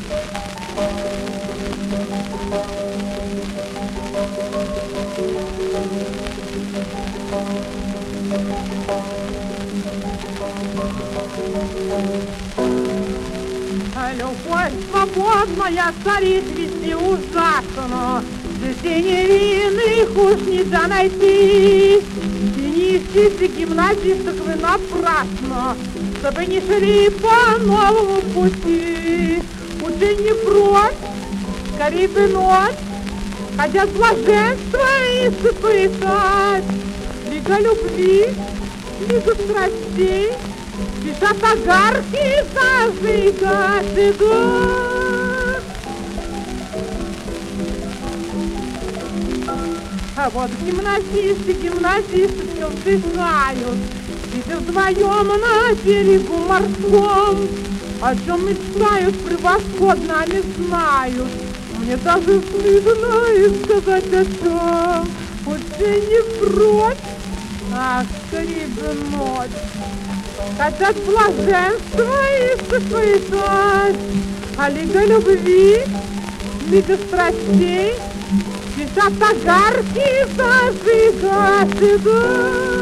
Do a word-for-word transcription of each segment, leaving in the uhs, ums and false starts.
Любовь свободная царит везде ужасно, детей невинных уж нельзя найти. И несите гимназисток вы напрасно, чтобы не шли по новому пути. Уже не прочь, скорее бы ночь, хотят блаженство испытать. Лига любви, лига страстей, спешат огарки зажигать идут. А вот гимназисты, гимназисты все вздыхают, сидя вдвоем на берегу морском. О чем мечтают, превосходно они знают. Мне даже стыдно и сказать о чем. Уже не прочь, а скорее бы ночь, хотят блаженство испытать. А лига любви, лига страстей, спешат огарки зажигать идут.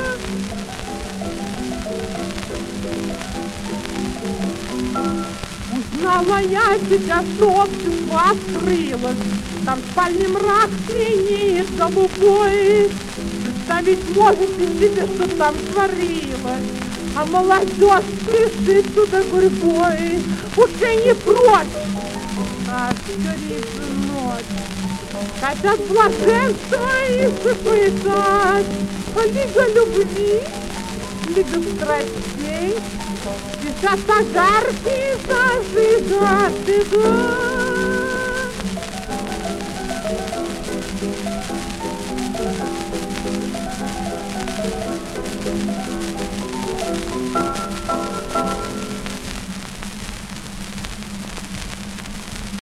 Узнала я тебя, что общество открылось, там спальный мрак синеет голубой. Представить можете себе, что там творилось, а молодежь спешит туда гурьбой. Уже не прочь, а скорее бы ночь, хотят блаженство испытать. Лига любви, лига страстей, спешат огарки зажигать идут.